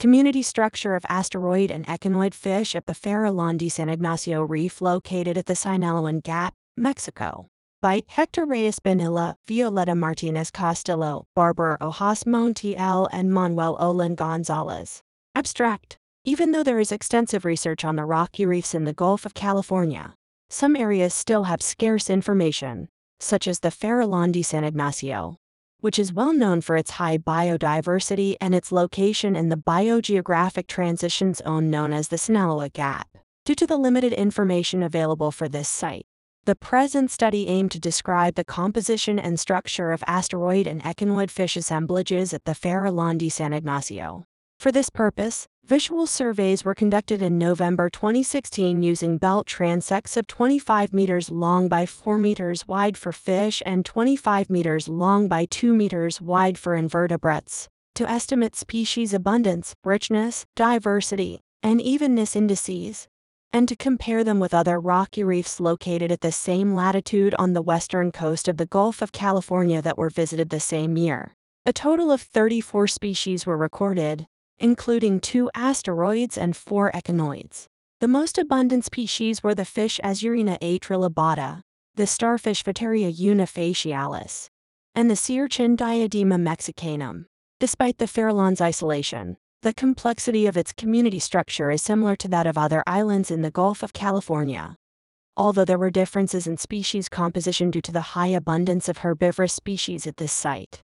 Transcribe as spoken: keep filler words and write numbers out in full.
Community structure of asteroid and echinoid fish at the Farallon de San Ignacio Reef located at the Sinaloan Gap, Mexico. By Hector Reyes Bonilla, Violeta Martinez Castillo, Barbara Ojas Montiel, and Manuel Olin Gonzalez. Abstract. Even though there is extensive research on the rocky reefs in the Gulf of California, some areas still have scarce information, such as the Farallon de San Ignacio, which is well known for its high biodiversity and its location in the biogeographic transition zone known as the Sinaloa Gap. Due to the limited information available for this site, the present study aimed to describe the composition and structure of asteroid and echinoid fish assemblages at the Farallon de San Ignacio. For this purpose, visual surveys were conducted in November twenty sixteen using belt transects of twenty-five meters long by four meters wide for fish and twenty-five meters long by two meters wide for invertebrates, to estimate species abundance, richness, diversity, and evenness indices, and to compare them with other rocky reefs located at the same latitude on the western coast of the Gulf of California that were visited the same year. A total of thirty-four species were recorded, including two asteroids and four echinoids. The most abundant species were the fish Azurina atrilobata, the starfish Phateria unifacialis, and the sea urchin Diadema mexicanum. Despite the Farallon's isolation, the complexity of its community structure is similar to that of other islands in the Gulf of California. Although there were differences in species composition due to the high abundance of herbivorous species at this site,